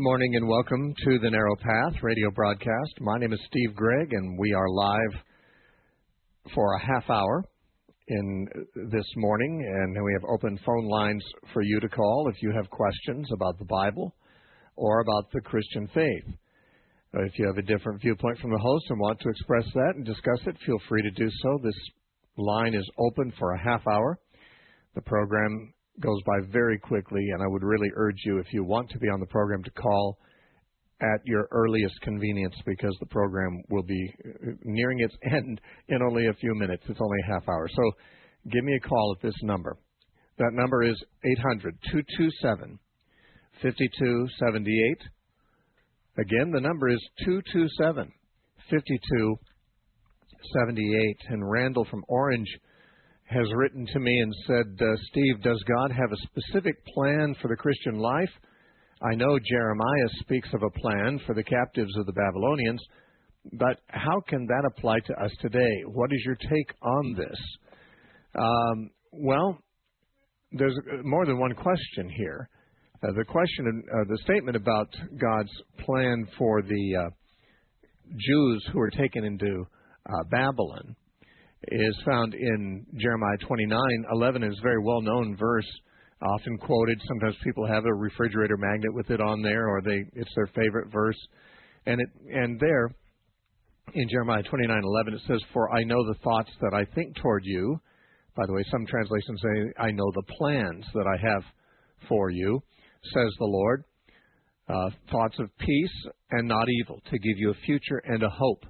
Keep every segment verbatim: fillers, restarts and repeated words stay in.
morning and welcome to the Narrow Path radio broadcast. My name is Steve Gregg, and we are live for a half hour in this morning, and we have open phone lines for you to call if you have questions about the Bible or about the Christian faith. If you have a different viewpoint from the host and want to express that and discuss it, feel free to do so. This line is open for a half hour. The program goes by very quickly, and I would really urge you, if you want to be on the program, to call at your earliest convenience, because the program will be nearing its end in only a few minutes. It's only a half hour. So give me a call at this number. That number is eight hundred, two two seven, five two seven eight. Again, the number is two two seven, five two seven eight. And Randall from Orange has written to me and said, uh, Steve, does God have a specific plan for the Christian life? I know Jeremiah speaks of a plan for the captives of the Babylonians, but how can that apply to us today? What is your take on this? Um, well, there's more than one question here. Uh, the question, uh, the statement about God's plan for the uh, Jews who were taken into uh, Babylon is found in Jeremiah twenty-nine eleven. Is a very well-known verse, often quoted. Sometimes people have a refrigerator magnet with it on there, or they it's their favorite verse. And it and there, in Jeremiah twenty-nine eleven, it says, "For I know the thoughts that I think toward you." By the way, some translations say, "I know the plans that I have for you," says the Lord. Uh, thoughts of peace and not evil, to give you a future and a hope.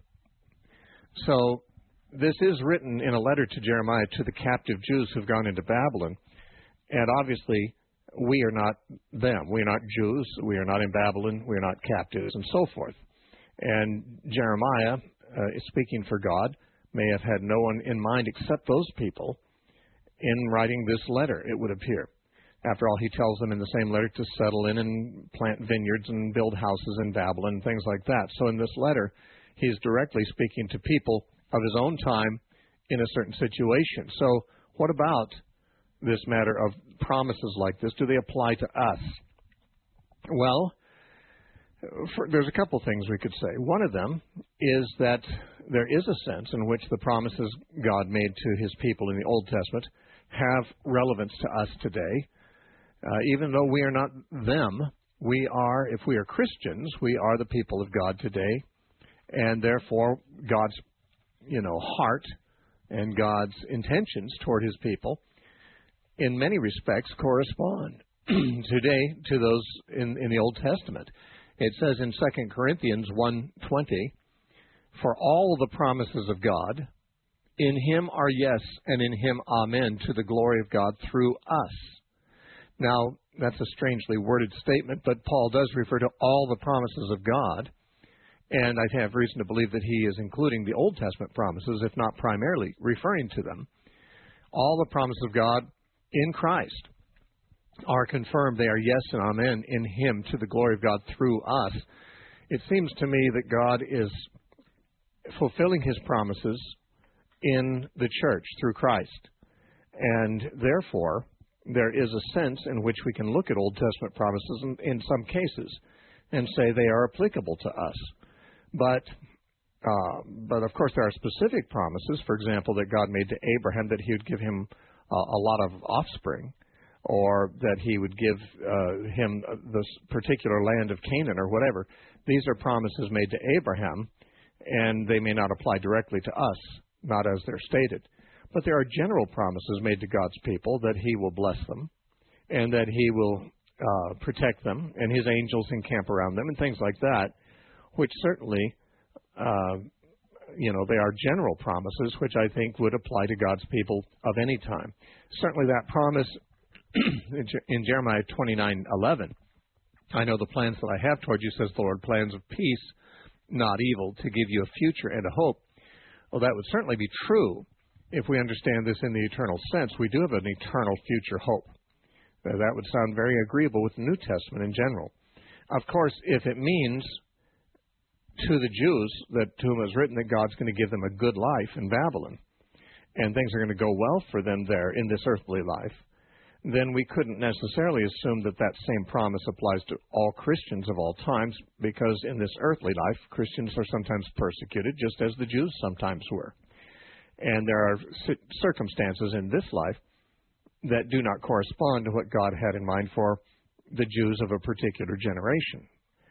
So this is written in a letter to Jeremiah to the captive Jews who've gone into Babylon. And obviously, we are not them. We are not Jews. We are not in Babylon. We are not captives, and so forth. And Jeremiah, uh, speaking for God, may have had no one in mind except those people in writing this letter, it would appear. After all, he tells them in the same letter to settle in and plant vineyards and build houses in Babylon and things like that. So in this letter, he's directly speaking to people of his own time in a certain situation. So what about this matter of promises like this? Do they apply to us? Well, for, there's a couple things we could say. One of them is that there is a sense in which the promises God made to his people in the Old Testament have relevance to us today. Uh, even though we are not them, we are, if we are Christians, we are the people of God today, and therefore God's you know, heart and God's intentions toward his people in many respects correspond today to those in, in the Old Testament. It says in Second Corinthians one twenty, "For all the promises of God, in him are yes, and in him amen, to the glory of God through us." Now, that's a strangely worded statement, but Paul does refer to all the promises of God. And I have reason to believe that he is including the Old Testament promises, if not primarily referring to them. All the promises of God in Christ are confirmed. They are yes and amen in him, to the glory of God through us. It seems to me that God is fulfilling his promises in the church through Christ. And therefore, there is a sense in which we can look at Old Testament promises in, in some cases and say they are applicable to us. But, uh, but of course, there are specific promises, for example, that God made to Abraham, that he would give him uh, a lot of offspring, or that he would give uh, him this particular land of Canaan or whatever. These are promises made to Abraham, and they may not apply directly to us, not as they're stated. But there are general promises made to God's people that he will bless them, and that he will uh, protect them, and his angels encamp around them, and things like that, which certainly, uh, you know, they are general promises, which I think would apply to God's people of any time. Certainly that promise in Jeremiah twenty-nine eleven, "I know the plans that I have toward you, says the Lord, plans of peace, not evil, to give you a future and a hope." Well, that would certainly be true if we understand this in the eternal sense. We do have an eternal future hope. That would sound very agreeable with the New Testament in general. Of course, if it means to the Jews that to whom it was written that God's going to give them a good life in Babylon, and things are going to go well for them there in this earthly life, then we couldn't necessarily assume that that same promise applies to all Christians of all times, because in this earthly life, Christians are sometimes persecuted, just as the Jews sometimes were. And there are circumstances in this life that do not correspond to what God had in mind for the Jews of a particular generation.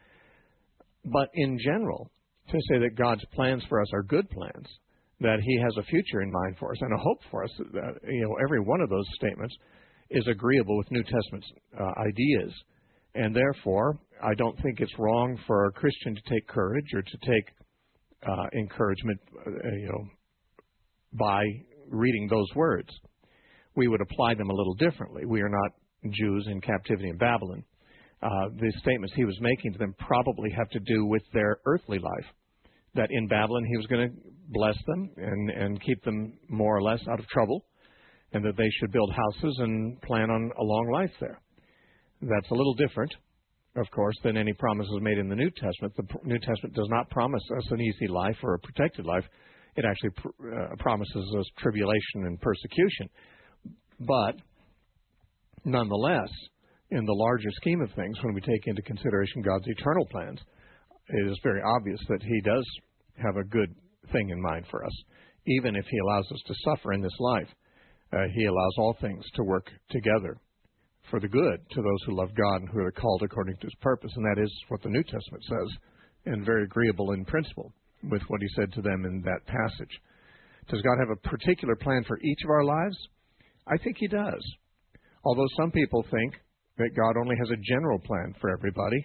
But in general, to say that God's plans for us are good plans, that He has a future in mind for us and a hope for us, that, you know, every one of those statements is agreeable with New Testament uh, ideas. And therefore, I don't think it's wrong for a Christian to take courage or to take uh, encouragement, uh, you know, by reading those words. We would apply them a little differently. We are not Jews in captivity in Babylon. Uh, the statements he was making to them probably have to do with their earthly life, that in Babylon He was going to bless them and, and keep them more or less out of trouble, and that they should build houses and plan on a long life there. That's a little different, of course, than any promises made in the New Testament. The New Testament does not promise us an easy life or a protected life. It actually pr- uh, promises us tribulation and persecution. But nonetheless, in the larger scheme of things, when we take into consideration God's eternal plans, it is very obvious that He does have a good thing in mind for us. Even if He allows us to suffer in this life, uh, He allows all things to work together for the good to those who love God and who are called according to His purpose. And that is what the New Testament says, and very agreeable in principle with what He said to them in that passage. Does God have a particular plan for each of our lives? I think He does. Although some people think that God only has a general plan for everybody.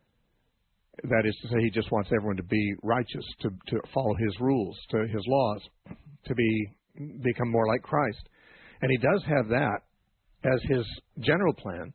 That is to say, He just wants everyone to be righteous, to, to follow His rules, to His laws, to be become more like Christ. And He does have that as His general plan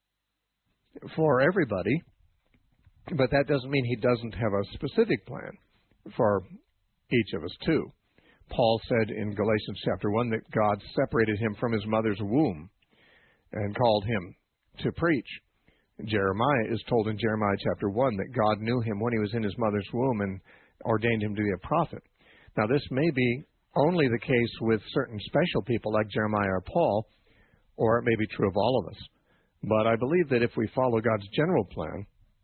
for everybody, but that doesn't mean He doesn't have a specific plan for each of us too. Paul said in Galatians chapter one that God separated him from his mother's womb and called him to preach. Jeremiah is told in Jeremiah chapter one that God knew him when he was in his mother's womb and ordained him to be a prophet. Now, this may be only the case with certain special people like Jeremiah or Paul, or it may be true of all of us. But I believe that if we follow God's general plan,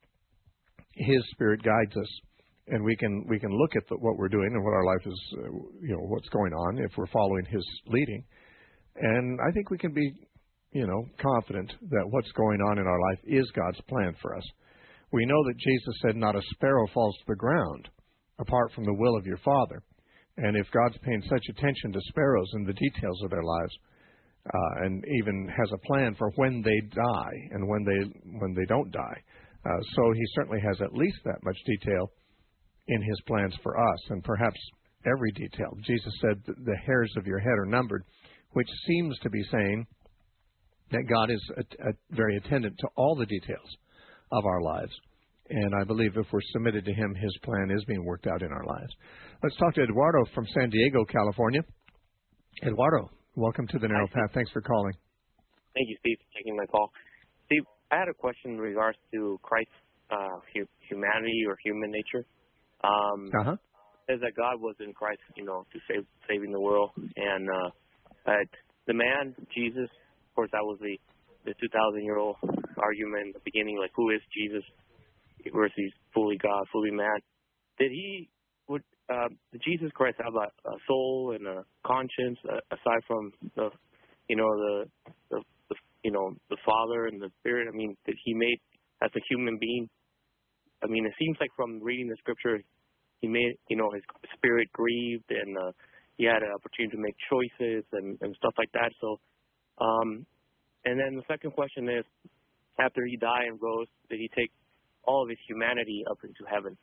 His Spirit guides us, and we can we can look at the, what we're doing and what our life is, uh, you know, what's going on if we're following His leading. And I think we can be, you know, confident that what's going on in our life is God's plan for us. We know that Jesus said, "Not a sparrow falls to the ground apart from the will of your Father." And if God's paying such attention to sparrows and the details of their lives, uh, and even has a plan for when they die and when they when they don't die, uh, so He certainly has at least that much detail in His plans for us, and perhaps every detail. Jesus said that the hairs of your head are numbered, which seems to be saying that God is a, a very attentive to all the details of our lives. And I believe if we're submitted to Him, His plan is being worked out in our lives. Let's talk to Eduardo from San Diego, California. Eduardo, welcome to the Narrow Path. Thanks for calling. Thank you, Steve, for taking my call. Steve, I had a question in regards to Christ's uh, hu- humanity or human nature. Um, uh-huh. It says that God was in Christ, you know, to save saving the world. And uh, that the man, Jesus, of course, that was the, the two thousand year old argument in the beginning, like, who is Jesus versus fully God, fully man? Did he, would uh, did Jesus Christ have a, a soul and a conscience uh, aside from the, you know, the, the, the, you know, the Father and the Spirit? I mean, did He made as a human being? I mean, it seems like from reading the scripture, He made, you know, His spirit grieved, and uh, He had an opportunity to make choices and, and stuff like that. So, um, and then the second question is, after He died and rose, did He take all of His humanity up into heaven?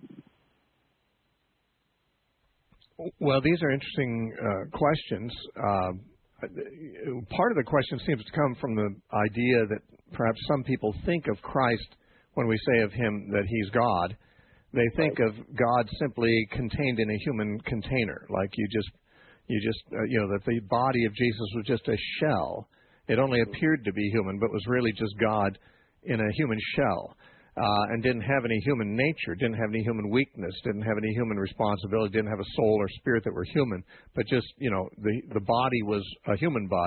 Well, these are interesting uh, questions. Uh, part of the question seems to come from the idea that perhaps some people think of Christ, when we say of Him that He's God, they think of God simply contained in a human container, like you just, you just, uh, you know, that the body of Jesus was just a shell. It only appeared to be human, but was really just God in a human shell, uh, and didn't have any human nature, didn't have any human weakness, didn't have any human responsibility, didn't have a soul or spirit that were human, but just, you know, the the body was a human body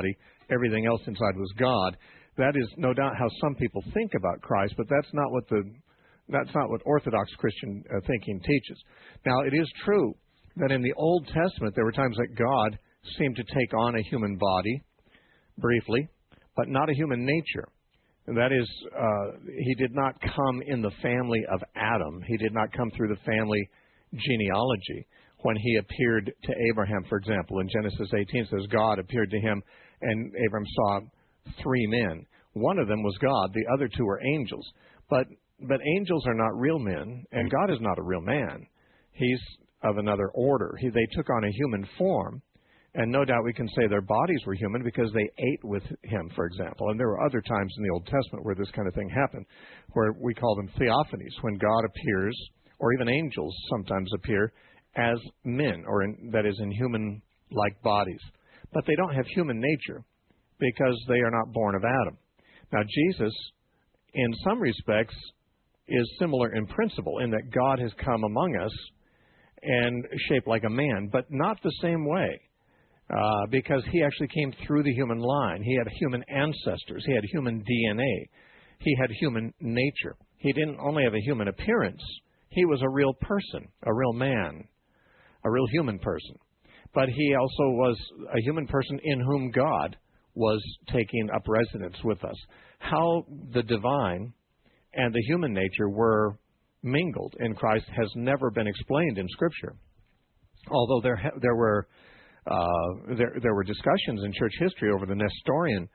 everything else inside was God. That is no doubt how some people think about Christ, but that's not what the that's not what Orthodox Christian uh, thinking teaches. Now, it is true that in the Old Testament there were times that God seemed to take on a human body briefly, but not a human nature. And that is, uh, he did not come in the family of Adam. He did not come through the family genealogy. When he appeared to Abraham, for example, in Genesis eighteen, it says God appeared to him, and Abraham saw three men. One of them was God. The other two were angels. But but angels are not real men, and God is not a real man. He's of another order. He, they took on a human form, and no doubt we can say their bodies were human because they ate with him, for example. And there were other times in the Old Testament where this kind of thing happened, where we call them theophanies, when God appears, or even angels sometimes appear, as men, or in, that is, in human-like bodies. But they don't have human nature because they are not born of Adam. Now, Jesus, in some respects, is similar in principle in that God has come among us and shaped like a man, but not the same way, uh, because he actually came through the human line. He had human ancestors. He had human D N A. He had human nature. He didn't only have a human appearance. He was a real person, a real man, a real human person. But he also was a human person in whom God was taking up residence with us. How the divine and the human nature were mingled in Christ has never been explained in Scripture. Although there ha- there were uh, there there were discussions in church history over the Nestorian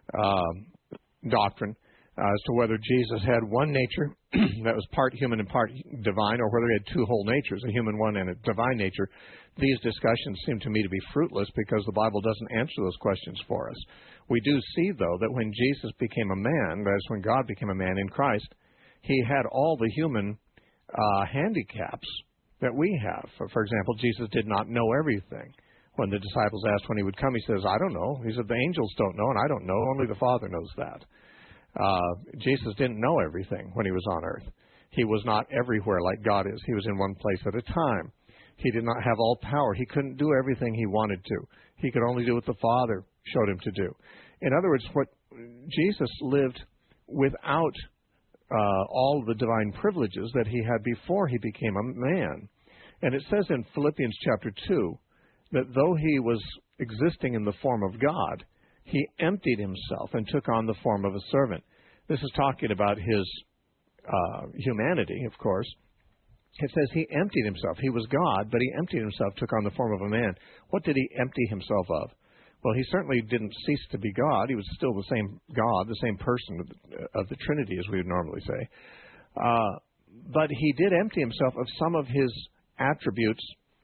uh, doctrine uh, as to whether Jesus had one nature that was part human and part divine, or whether he had two whole natures, a human one and a divine nature. These discussions seem to me to be fruitless because the Bible doesn't answer those questions for us. We do see, though, that when Jesus became a man, that is, when God became a man in Christ, he had all the human uh, handicaps that we have. For, for example, Jesus did not know everything. When the disciples asked when he would come, he says, I don't know. He said, the angels don't know, and I don't know. Only the Father knows that. Uh, Jesus didn't know everything when he was on earth. He was not everywhere like God is. He was in one place at a time. He did not have all power. He couldn't do everything he wanted to. He could only do what the Father showed him to do. In other words, what Jesus lived without uh, all the divine privileges that he had before he became a man. And it says in Philippians chapter two that though he was existing in the form of God, he emptied himself and took on the form of a servant. This is talking about his uh, humanity, of course. It says he emptied himself. He was God, but he emptied himself, took on the form of a man. What did he empty himself of? Well, he certainly didn't cease to be God. He was still the same God, the same person of the, of the Trinity, as we would normally say. Uh, but he did empty himself of some of his attributes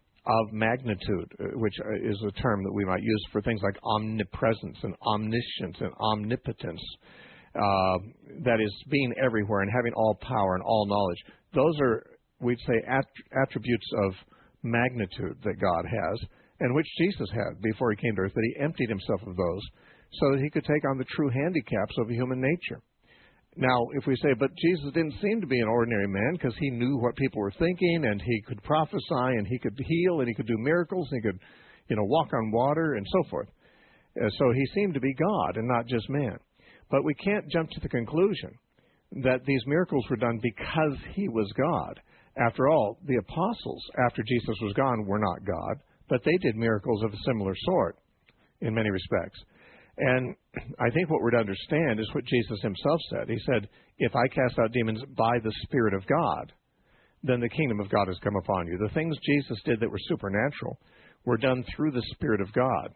of magnitude, which is a term that we might use for things like omnipresence and omniscience and omnipotence. Uh, that is, being everywhere and having all power and all knowledge. Those are, we'd say, att- attributes of magnitude that God has, and which Jesus had before he came to earth, that he emptied himself of those so that he could take on the true handicaps of human nature. Now, if we say, but Jesus didn't seem to be an ordinary man because he knew what people were thinking, and he could prophesy, and he could heal, and he could do miracles, and he could, you know, walk on water, and so forth. Uh, so he seemed to be God and not just man. But we can't jump to the conclusion that these miracles were done because he was God. After all, the apostles, after Jesus was gone, were not God, but they did miracles of a similar sort in many respects. And I think what we're to understand is what Jesus himself said. He said, if I cast out demons by the Spirit of God, then the kingdom of God has come upon you. The things Jesus did that were supernatural were done through the Spirit of God.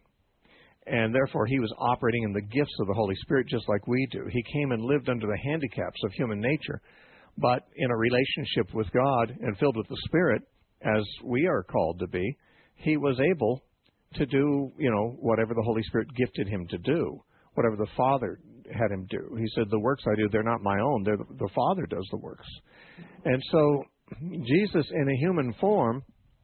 And therefore, he was operating in the gifts of the Holy Spirit just like we do. He came and lived under the handicaps of human nature, but in a relationship with God and filled with the Spirit, as we are called to be, he was able to do, you know, whatever the Holy Spirit gifted him to do, whatever the Father had him do. He said, the works I do, they're not my own. They're the, the Father does the works. And so Jesus, in a human form,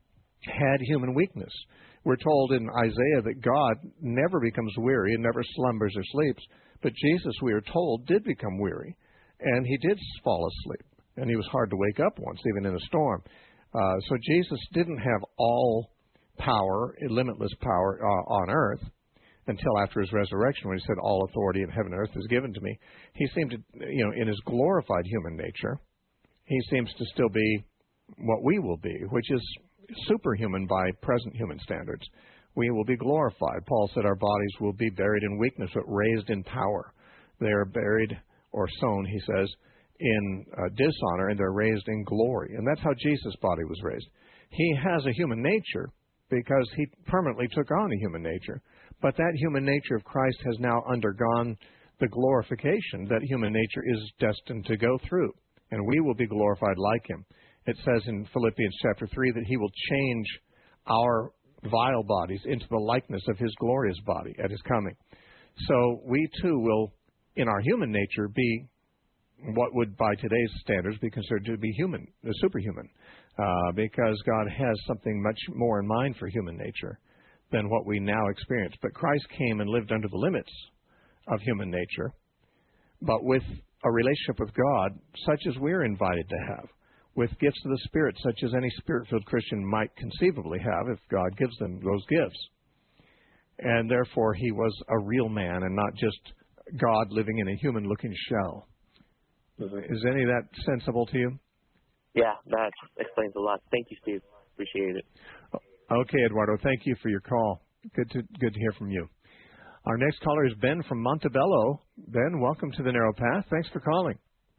had human weakness. We're told in Isaiah that God never becomes weary and never slumbers or sleeps. But Jesus, we are told, did become weary. And he did fall asleep. And he was hard to wake up once, even in a storm. Uh, so Jesus didn't have all power, limitless power uh, on earth. until after his resurrection when he said, all authority in heaven and earth is given to me. He seemed to, you know, in his glorified human nature, he seems to still be what we will be, which is superhuman by present human standards. We will be glorified. Paul said our bodies will be buried in weakness, but raised in power. They are buried or sown, he says, in uh, dishonor, and they're raised in glory. And that's how Jesus' body was raised. He has a human nature because he permanently took on a human nature. But that human nature of Christ has now undergone the glorification that human nature is destined to go through. And we will be glorified like him. It says in Philippians chapter three that he will change our vile bodies into the likeness of his glorious body at his coming. So we too will, in our human nature, be what would by today's standards be considered to be human, uh, superhuman, uh, because God has something much more in mind for human nature than what we now experience. But Christ came and lived under the limits of human nature, but with a relationship with God such as we're invited to have, with gifts of the Spirit such as any Spirit-filled Christian might conceivably have if God gives them those gifts. And therefore, he was a real man and not just God living in a human-looking shell. Mm-hmm. Is any of that sensible to you? Yeah, that explains a lot. Thank you, Steve. Appreciate it. Okay, Eduardo, thank you for your call. Good to good to hear from you. Our next caller is Ben from Montebello. Ben, welcome to the Narrow Path. Thanks for calling.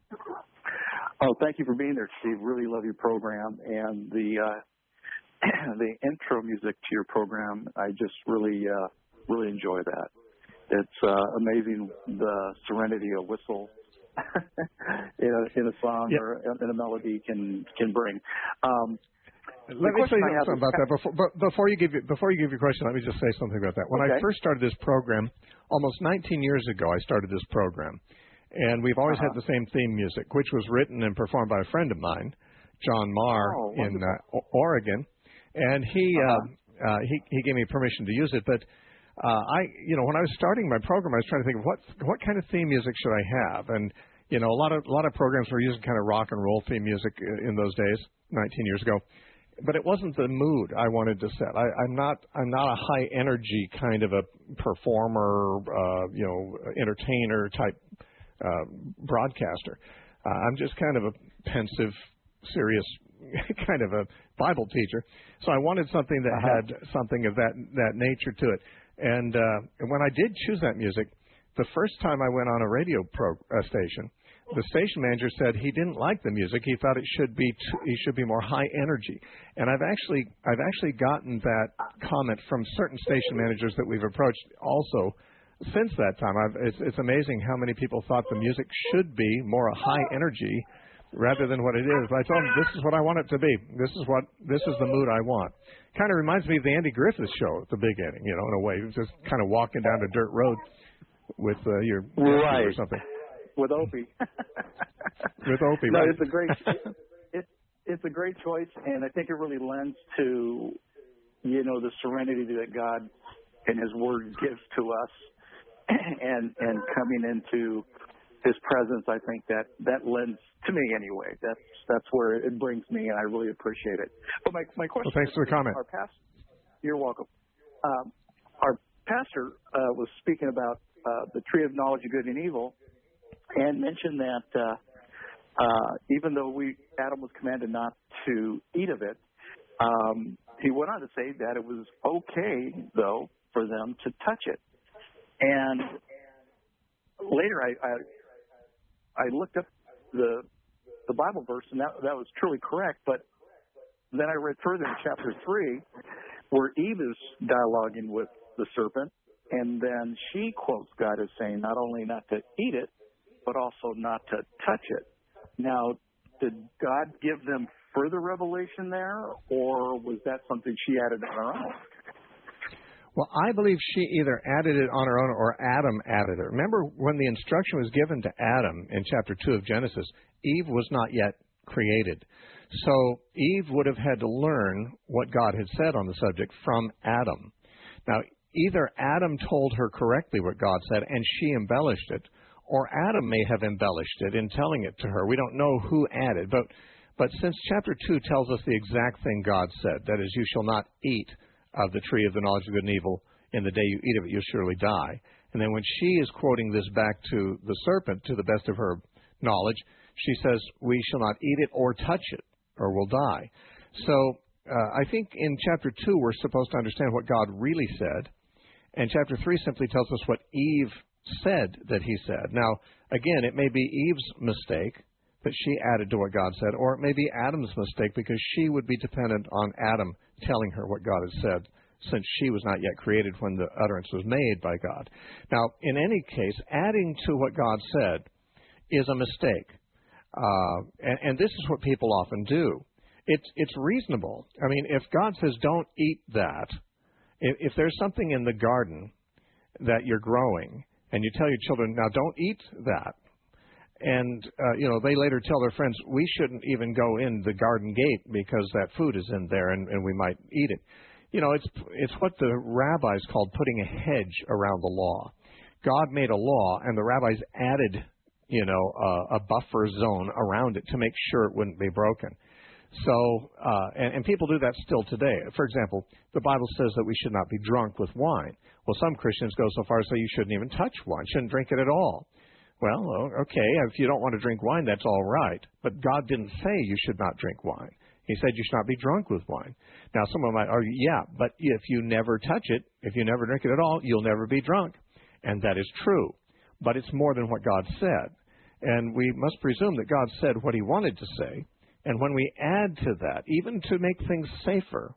Oh, thank you for being there, Steve. Really love your program, and the uh, the intro music to your program. I just really uh, really enjoy that. It's uh, amazing the serenity a whistle in, a, in a song yep. or in a melody can can bring. Um, Let me say something about that before, before you give you, before you give your question. Let me just say something about that. When okay. I first started this program, almost nineteen years ago, I started this program, and we've always uh-huh. had the same theme music, which was written and performed by a friend of mine, John Marr, oh, in uh, Oregon, and he uh-huh. uh, uh, he he gave me permission to use it. But uh, I, you know, when I was starting my program, I was trying to think of what what kind of theme music should I have, and you know, a lot of a lot of programs were using kind of rock and roll theme music in those days, nineteen years ago. But it wasn't the mood I wanted to set. I, I'm not. I'm not a high energy kind of a performer, uh, you know, entertainer type uh, broadcaster. Uh, I'm just kind of a pensive, serious kind of a Bible teacher. So I wanted something that uh-huh. had something of that that nature to it. And, uh, and when I did choose that music, the first time I went on a radio pro, uh, station, the station manager said he didn't like the music. He thought it should be t- he should be more high energy. And I've actually I've actually gotten that comment from certain station managers that we've approached also since that time. I've, it's, it's amazing how many people thought the music should be more a high energy rather than what it is. But I told them this is what I want it to be. This is what this is the mood I want. Kind of reminds me of the Andy Griffith show at the beginning, you know, in a way. Just kind of walking down a dirt road with uh, your right. or something. With Opie. With Opie, no, right. it's a great it, it's a great choice, and I think it really lends to, you know, the serenity that God and his word gives to us, and and coming into his presence. I think that that lends to me anyway. That's that's where it brings me, and I really appreciate it. But my my question. Well, thanks for the comment. Our past, you're welcome. Um, our pastor uh, was speaking about uh, the tree of knowledge of good and evil, and mentioned that uh, uh, even though we Adam was commanded not to eat of it, um, he went on to say that it was okay, though, for them to touch it. And later I, I, I looked up the the Bible verse, and that, that was truly correct. But then I read further in chapter three, where Eve is dialoguing with the serpent, and then she quotes God as saying not only not to eat it, but also not to touch it. Now, did God give them further revelation there, or was that something she added on her own? Well, I believe she either added it on her own or Adam added it. Remember when the instruction was given to Adam in chapter two of Genesis, Eve was not yet created. So Eve would have had to learn what God had said on the subject from Adam. Now, either Adam told her correctly what God said and she embellished it, or Adam may have embellished it in telling it to her. We don't know who added, but but since chapter two tells us the exact thing God said, that is, you shall not eat of the tree of the knowledge of good and evil, In the day you eat of it, you'll surely die. And then when she is quoting this back to the serpent, to the best of her knowledge, she says, we shall not eat it or touch it, or we'll die. So uh, I think in chapter two, we're supposed to understand what God really said. And chapter three simply tells us what Eve said that he said. Now, again, it may be Eve's mistake that she added to what God said, or it may be Adam's mistake because she would be dependent on Adam telling her what God had said, since she was not yet created when the utterance was made by God. Now, in any case, adding to what God said is a mistake. Uh, and, and this is what people often do. It's, it's reasonable. I mean, if God says don't eat that, if, if there's something in the garden that you're growing, and you tell your children, now don't eat that, and, uh, you know, they later tell their friends, we shouldn't even go in the garden gate because that food is in there and, and we might eat it. You know, it's it's what the rabbis called putting a hedge around the law. God made a law, and the rabbis added, you know, uh, a buffer zone around it to make sure it wouldn't be broken. So, uh, and, and people do that still today. For example, the Bible says that we should not be drunk with wine. Well, some Christians go so far as to say you shouldn't even touch wine, shouldn't drink it at all. Well, okay, if you don't want to drink wine, that's all right. But God didn't say you should not drink wine. He said you should not be drunk with wine. Now, someone might argue, yeah, but if you never touch it, if you never drink it at all, you'll never be drunk. And that is true. But it's more than what God said. And we must presume that God said what he wanted to say. And when we add to that, even to make things safer,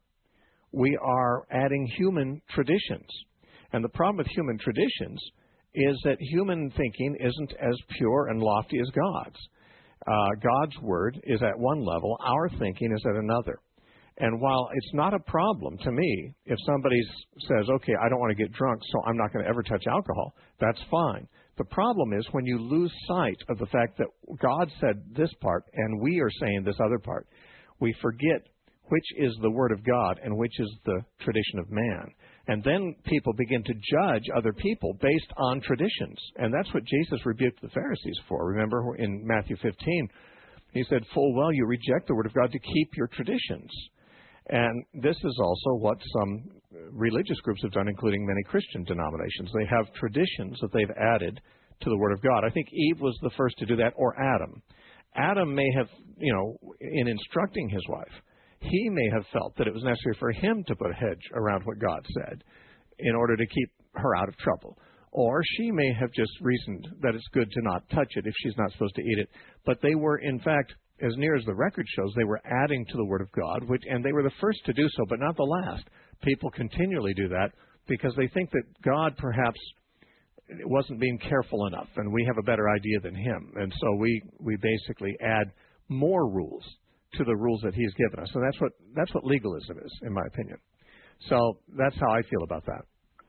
we are adding human traditions. And the problem with human traditions is that human thinking isn't as pure and lofty as God's. Uh, God's word is at one level, our thinking is at another. And while it's not a problem to me, if somebody says, okay, I don't want to get drunk, so I'm not going to ever touch alcohol, that's fine. The problem is when you lose sight of the fact that God said this part and we are saying this other part, we forget which is the word of God and which is the tradition of man. And then people begin to judge other people based on traditions. And that's what Jesus rebuked the Pharisees for. Remember in Matthew fifteen, he said, full well you reject the word of God to keep your traditions. And this is also what some religious groups have done, including many Christian denominations. They have traditions that they've added to the Word of God. I think Eve was the first to do that, or Adam. Adam may have, you know, in instructing his wife, he may have felt that it was necessary for him to put a hedge around what God said in order to keep her out of trouble. Or she may have just reasoned that it's good to not touch it if she's not supposed to eat it. But they were, in fact, as near as the record shows, they were adding to the Word of God, which, and they were the first to do so, but not the last. People continually do that because they think that God perhaps wasn't being careful enough, and we have a better idea than him. And so we, we basically add more rules to the rules that he's given us. And that's what, that's what legalism is, in my opinion. So that's how I feel about that.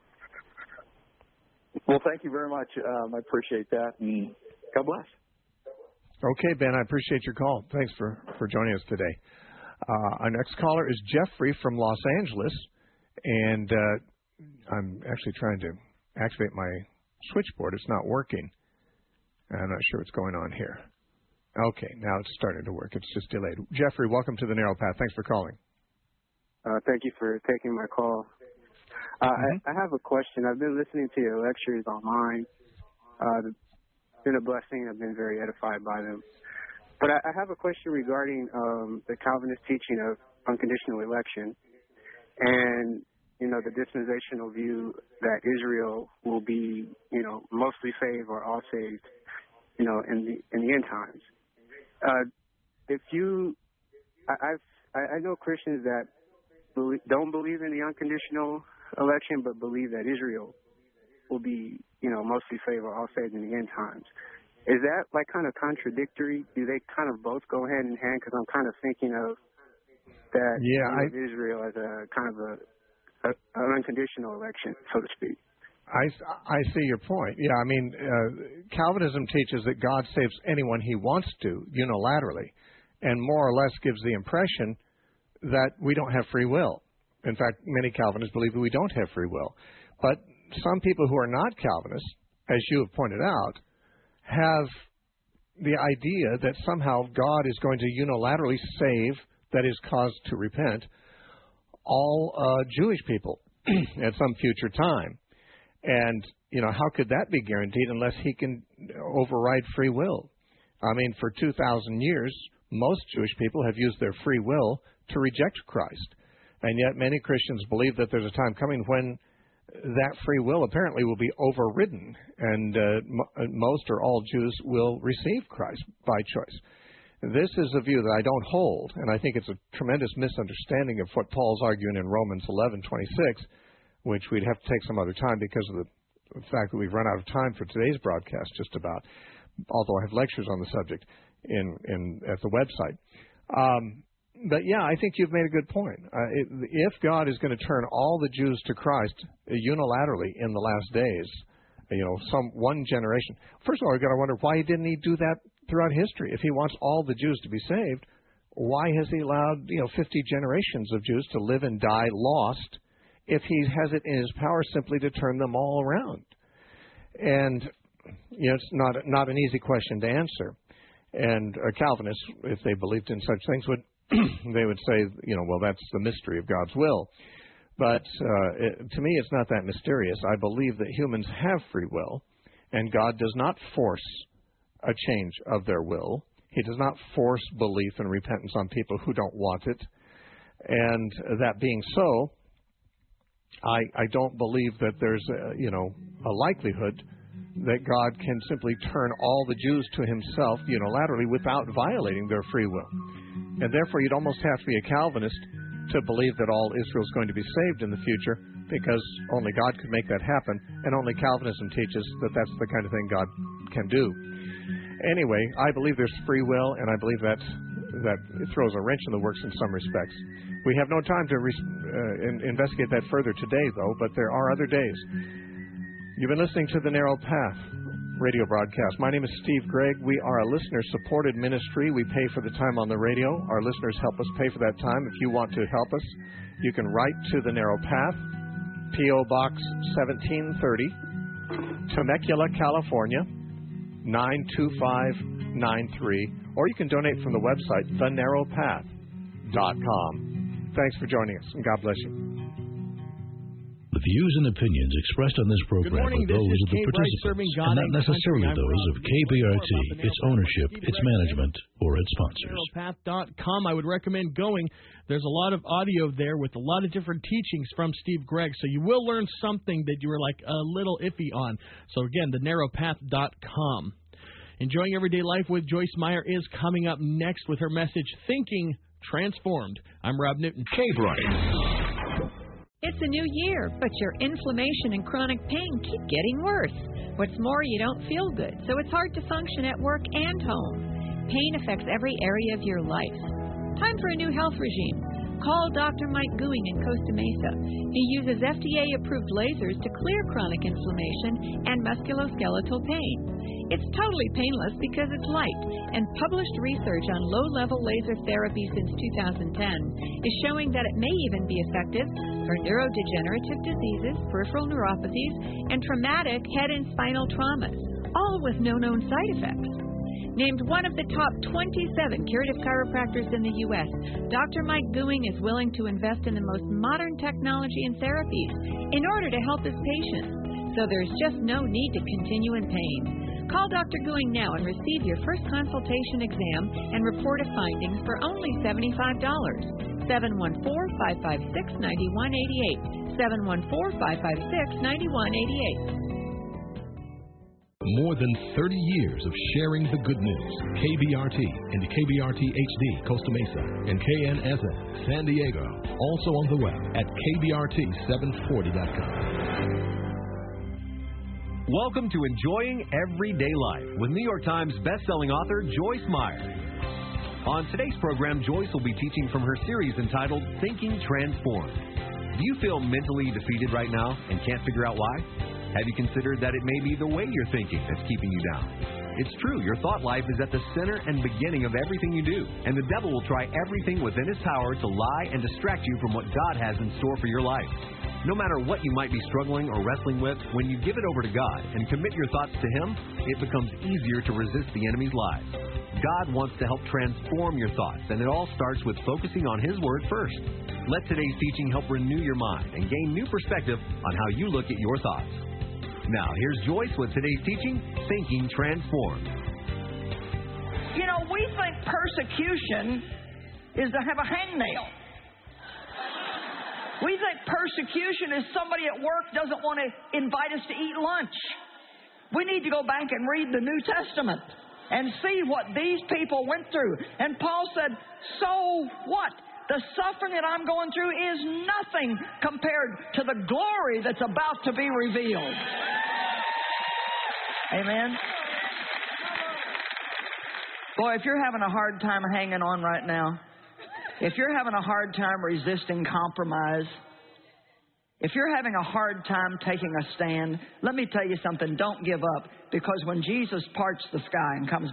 Well, thank you very much. Um, I appreciate that, and God bless. Okay, Ben, I appreciate your call. Thanks for, for joining us today. Uh, our next caller is Jeffrey from Los Angeles, and uh, I'm actually trying to activate my switchboard. It's not working. I'm not sure what's going on here. Okay, now it's starting to work. It's just delayed. Jeffrey, welcome to the Narrow Path. Thanks for calling. Uh, thank you for taking my call. Uh, mm-hmm. I, I have a question. I've been listening to your lectures online. Uh, it's been a blessing. I've been very edified by them. But I, I have a question regarding um, the Calvinist teaching of unconditional election and, you know, the dispensational view that Israel will be, you know, mostly saved or all saved, you know, in the in the end times. Uh, if you, I, I've, I, I know Christians that believe, don't believe in the unconditional election, but believe that Israel will be, you know, mostly saved or all saved in the end times. Is that like kind of contradictory? Do they kind of both go hand in hand? Because I'm kind of thinking of that yeah, I, Israel as a kind of a, a an unconditional election, so to speak. I, I see your point. Yeah, I mean, uh, Calvinism teaches that God saves anyone he wants to unilaterally, and more or less gives the impression that we don't have free will. In fact, many Calvinists believe that we don't have free will. But some people who are not Calvinists, as you have pointed out, have the idea that somehow God is going to unilaterally save, that is, cause to repent, all uh, Jewish people. at some future time. And, you know, how could that be guaranteed unless he can override free will? I mean, for two thousand years, most Jewish people have used their free will to reject Christ. And yet many Christians believe that there's a time coming when that free will apparently will be overridden, and uh, m- most or all Jews will receive Christ by choice. This is a view that I don't hold, and I think it's a tremendous misunderstanding of what Paul's arguing in Romans eleven twenty-six, which we'd have to take some other time because of the fact that we've run out of time for today's broadcast just about, although I have lectures on the subject in, in at the website. Um, But, yeah, I think you've made a good point. Uh, it, if God is going to turn all the Jews to Christ unilaterally in the last days, you know, some one generation, first of all, you've got to wonder, why didn't he do that throughout history? If he wants all the Jews to be saved, why has he allowed, you know, fifty generations of Jews to live and die lost if he has it in his power simply to turn them all around? And, you know, it's not, not an easy question to answer. And uh, Calvinists, if they believed in such things, would they would say, you know, well, that's the mystery of God's will. But uh, it, to me, it's not that mysterious. I believe that humans have free will, and God does not force a change of their will. He does not force belief and repentance on people who don't want it. And that being so, I, I don't believe that there's, a, you know, a likelihood that God can simply turn all the Jews to himself unilaterally without violating their free will. And therefore, you'd almost have to be a Calvinist to believe that all Israel is going to be saved in the future, because only God could make that happen, and only Calvinism teaches that that's the kind of thing God can do. Anyway, I believe there's free will, and I believe that that it throws a wrench in the works in some respects. We have no time to re- uh, in- investigate that further today, though, but there are other days. You've been listening to The Narrow Path radio broadcast. My name is Steve Gregg. We are a listener-supported ministry. We pay for the time on the radio. Our listeners help us pay for that time. If you want to help us, you can write to The Narrow Path, P O. Box seventeen thirty, Temecula, California, nine two five nine three, or you can donate from the website, the narrow path dot com. Thanks for joining us, and God bless you. The views and opinions expressed on this program morning, are those of the Kay participants, God and not necessarily country. those of K B R T, its ownership, its management, or its sponsors. narrow path dot com. I would recommend going. There's a lot of audio there with a lot of different teachings from Steve Gregg, so you will learn something that you were like a little iffy on. So again, the narrow path dot com. Enjoying Everyday Life with Joyce Meyer is coming up next with her message, Thinking Transformed. I'm Rob Newton. K-Bright. It's a new year, but your inflammation and chronic pain keep getting worse. What's more, you don't feel good, so it's hard to function at work and home. Pain affects every area of your life. Time for a new health regime. Call Doctor Mike Gooing in Costa Mesa. He uses F D A-approved lasers to clear chronic inflammation and musculoskeletal pain. It's totally painless because it's light, and published research on low-level laser therapy since two thousand ten is showing that it may even be effective for neurodegenerative diseases, peripheral neuropathies, and traumatic head and spinal traumas, all with no known side effects. Named one of the top twenty-seven curative chiropractors in the U S, Doctor Mike Gooing is willing to invest in the most modern technology and therapies in order to help his patients, so there's just no need to continue in pain. Call Doctor Gooing now and receive your first consultation exam and report of findings for only seventy-five dollars. seven one four, five five six, nine one eight eight. seven one four, five five six, nine one eight eight. More than thirty years of sharing the good news. K B R T and K B R T H D, Costa Mesa, and K N S N, San Diego. Also on the web at K B R T seven forty dot com. Welcome to Enjoying Everyday Life with New York Times bestselling author Joyce Meyer. On today's program, Joyce will be teaching from her series entitled Thinking Transformed. Do you feel mentally defeated right now and can't figure out why? Have you considered that it may be the way you're thinking that's keeping you down? It's true, your thought life is at the center and beginning of everything you do, and the devil will try everything within his power to lie and distract you from what God has in store for your life. No matter what you might be struggling or wrestling with, when you give it over to God and commit your thoughts to Him, it becomes easier to resist the enemy's lies. God wants to help transform your thoughts, and it all starts with focusing on His Word first. Let today's teaching help renew your mind and gain new perspective on how you look at your thoughts. Now, here's Joyce with today's teaching, Thinking Transformed. You know, we think persecution is to have a hangnail. We think persecution is somebody at work doesn't want to invite us to eat lunch. We need to go back and read the New Testament and see what these people went through. And Paul said, so what? The suffering that I'm going through is nothing compared to the glory that's about to be revealed. Amen. Boy, if you're having a hard time hanging on right now, if you're having a hard time resisting compromise, if you're having a hard time taking a stand, let me tell you something, don't give up, because when Jesus parts the sky and comes